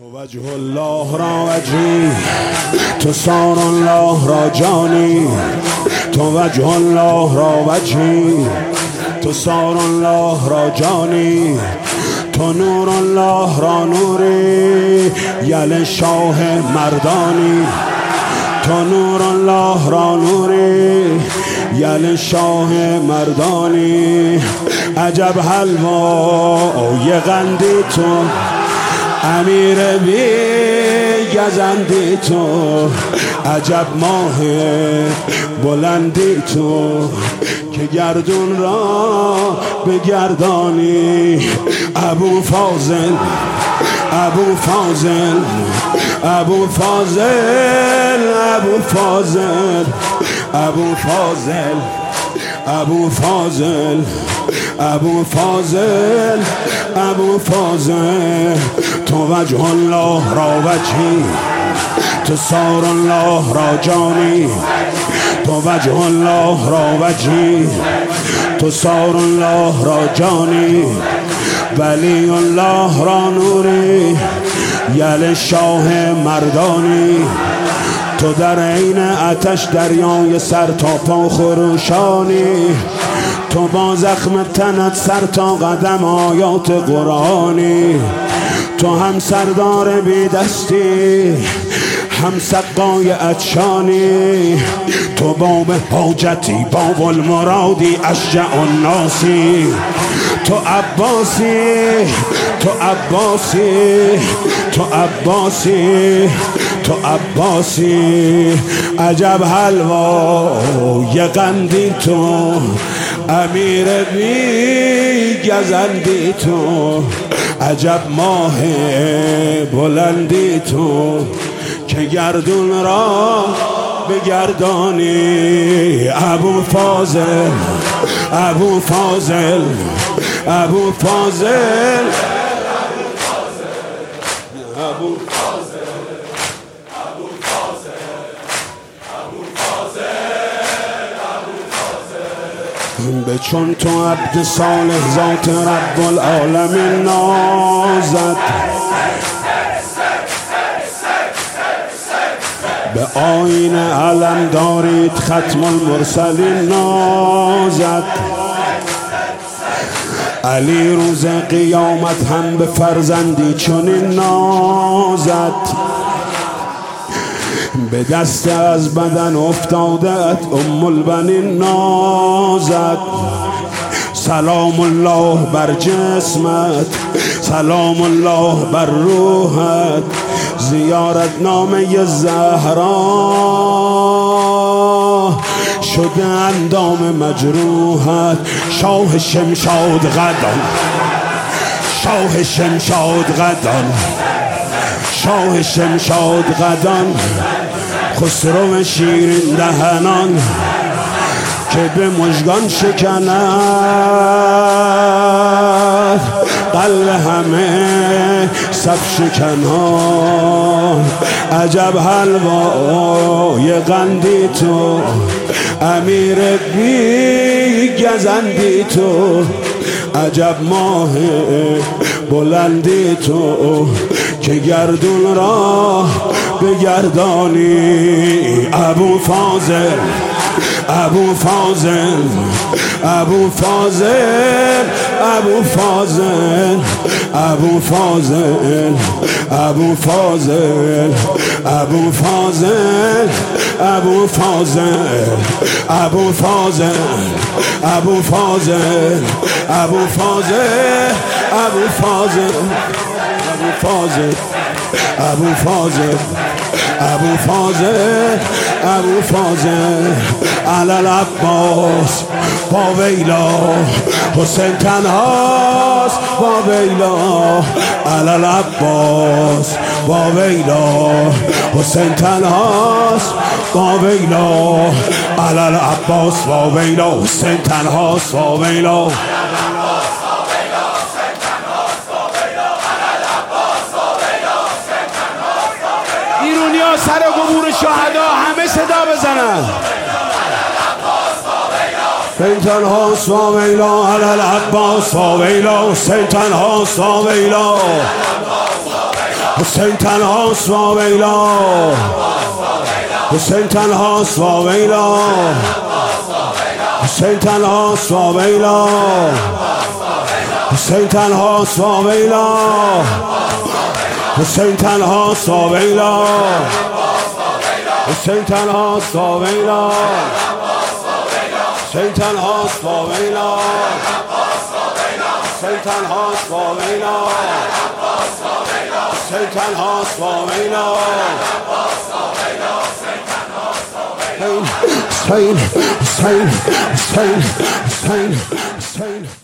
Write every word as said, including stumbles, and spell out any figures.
وجه الله را وجهی، تو سار الله را جانی، تو وجه الله را وجهی، تو سار الله را جانی، تو نور الله را نوری، یل شاه مردانی، تو نور الله را نوری، یل شاه مردانی. عجب حلوای قندی تو، امیر بی گزندی تو، عجب ماه بلندی تو که گردون را بگردانی. ابو فاضل ابو فاضل ابو فاضل ابو فاضل ابو فاضل ابو فاضل ابو فاضل ابو فاضل تو وجه الله را وجهی، تو سار الله را جانی، تو وجه الله را وجهی، تو سار الله را جانی، ولی الله را نوری، یل شاه مردانی. تو در عین آتش دریای سر تا پا خروشانی، تو با زخم تنت سر تا قدم آیات قرآنی. تو هم سردار بی دستی، هم سقای عطشانی، تو باب حاجتی باب المرادی اشجع الناسی. تو عباسی تو عباسی تو عباسی تو عباسی. عجب حلوای قندی تو، امیر بی گزندی تو، عجب ماه بلندی تو که گردون را بگردانی. ابو فاضل ابو فاضل ابو فاضل ابو به چون تو عبد صالح ذات رب العالمین نازد، به آیین علم دارید ختم المرسلین نازد. علی روز قیامت هم به فرزندی چنین نازد، به دست از بدن افتادت ام البنین نازد. سلام الله بر جسمت، سلام الله بر روحت، زیارت نامه زهرا شده اندام مجروحت. شاه شمشاد غدان، شاه شمشاد غدان، شاه شمشاد غدان، خسرو شیرین دهنان که به مژگان شکند قلب همه صف شکنان. عجب حلوای قندی تو، امیر بی گزندی تو، عجب ماه بلندی تو که گردون را بگردانی. ابو فاضل ابو فاضل ابو فاضل ابو فاضل ابو فاضل ابو فاضل ابو فاضل ابو فاضل ابو فاضل ابو فاضل ابو فاضل ابو فاضل ابو فاضل ابو فاضل ابو فاضل ابو فاضل علی العباس با ویلا، حسین تنهاست با ویلا. علی العباس با ویلا، حسین تنهاست با ویلا. علی العباس با ویلا، حسین تنهاست با ویلا. ایرونیا سر قبور شهدا همه صدا بزنن. حسین تنهاست و ویلا، علی العباس و ویلا. حسین تنهاست و ویلا، حسین تنهاست و ویلا، حسین تنهاست و ویلا، حسین تنهاست و ویلا، حسین تنهاست و ویلا، حسین تنهاست و ویلا، حسین تنهاست و ویلا، حسین تنهاست و ویلا، حسین تنهاست و ویلا، حسین تنهاست و ویلا، حسین حسین حسین حسین حسین